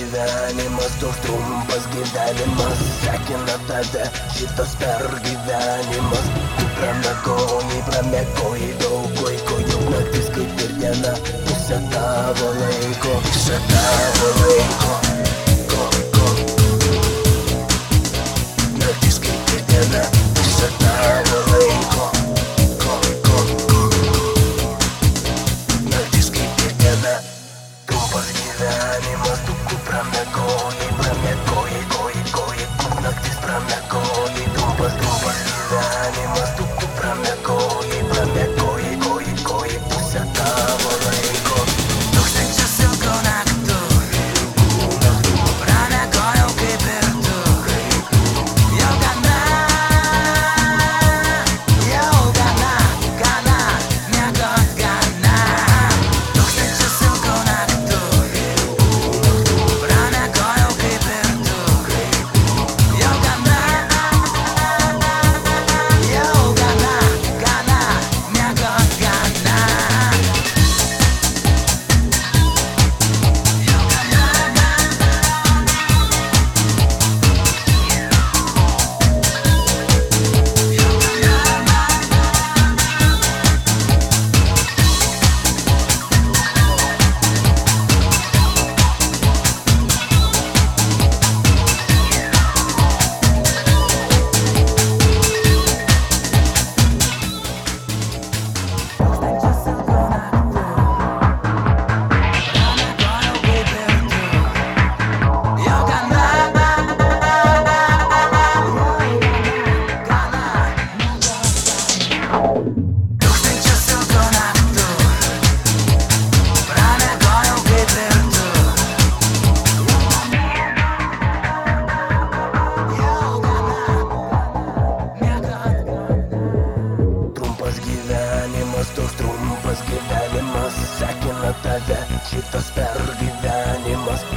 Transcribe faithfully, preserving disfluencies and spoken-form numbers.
gyvenimas, toks trumpas gyvenimas, sekina tave šitas per gyvenimas. Tu pramiegoji, pramiegoji daug laiko, juk naktis kaip ir diena, pusė tavo laiko, pusė tavo laiko. Ko, ko. Naktis kaip ir diena, pusė tavo laiko. Ko, ko, ko. Naktis kaip ir diena, trumpas gyvenimas, tu kur pramiegoji, pramiegoji, koji, koji, kur naktis pramiegoji, trumpas, trumpas gyvenimas, tu kur pramiegoji, pramiegoji, koji, koji, pusė tavo laiko. Tūkstančius ilgų naktų pramiegojau kaip ir tu. Jau gana, jau gana, gana, miegot gana. Tūkstančius ilgų naktų pramiegojau kaip ir tu. Jau gana, jau gana, gana, miegot gana. Tūkstančius ilgų naktų pramiegojau kaip ir tu. Jau gana, miegot gana. Trumpas gyvenimas, toks trumpas gyvenimas, sekina tave šitas per gyvenimas.